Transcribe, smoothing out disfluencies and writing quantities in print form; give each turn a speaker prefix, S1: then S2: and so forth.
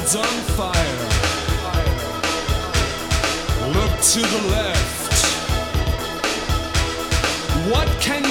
S1: world's on fire. Look to the left. What can